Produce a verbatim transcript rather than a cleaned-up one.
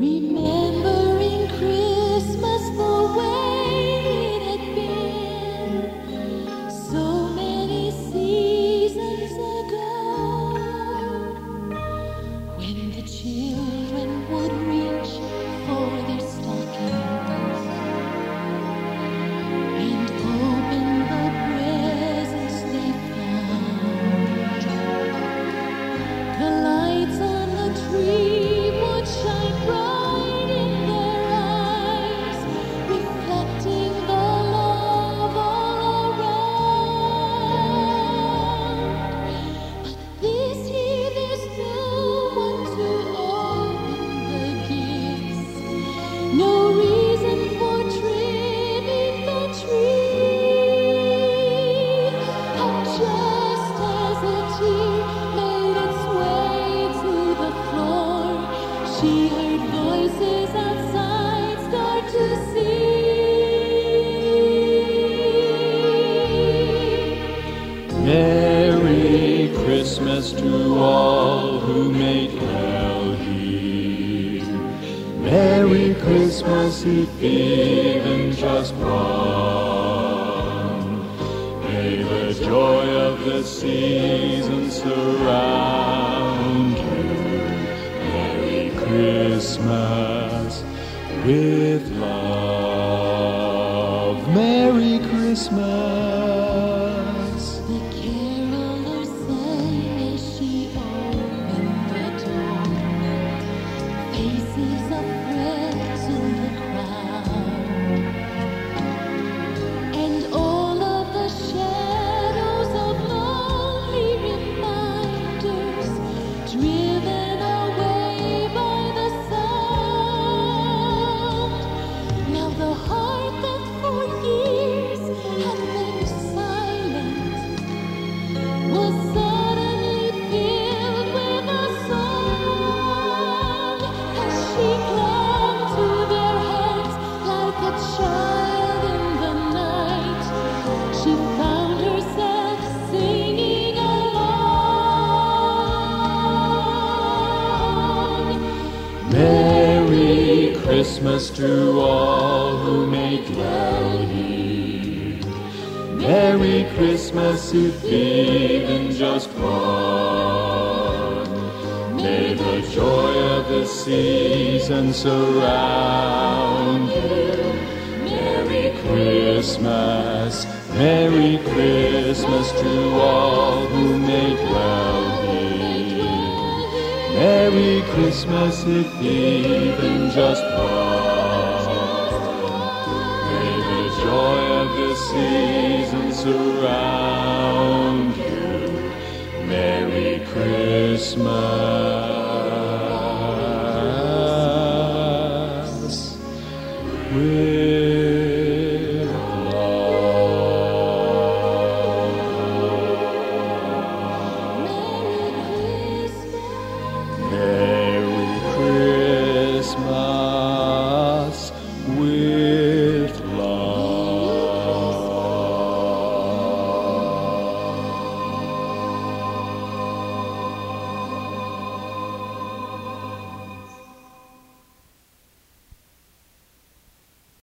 Remembering Christmas the way it had been so many seasons ago, when the children would reach for their stockings and open the presents they found. The lights on the tree would shine bright in their eyes, reflecting the love all around. But this year there's no one to open the gifts, no reason for trimming the tree. And just as a tear made its way to the floor, she heard voices outside start to sing. Merry Christmas to all who made dwell here. Merry Christmas if even just one. May the joy of the season surround you. Merry Christmas with love. Merry Christmas. The caroler sang as she opened the door, faces of friends in the crowd, and all of the shadows of lonely reminders driven away by the sound. Now the heart that for years had been silent was suddenly filled with a song, as she clung to their hands like a child in the night. She found herself singing along. Merry Christmas to all who may dwell here. Merry Christmas if even just one. May the joy of the season surround you. Merry Christmas, Merry Christmas to all who may dwell here. Merry Christmas if even just one. May the joy of the season surround you. Merry Christmas.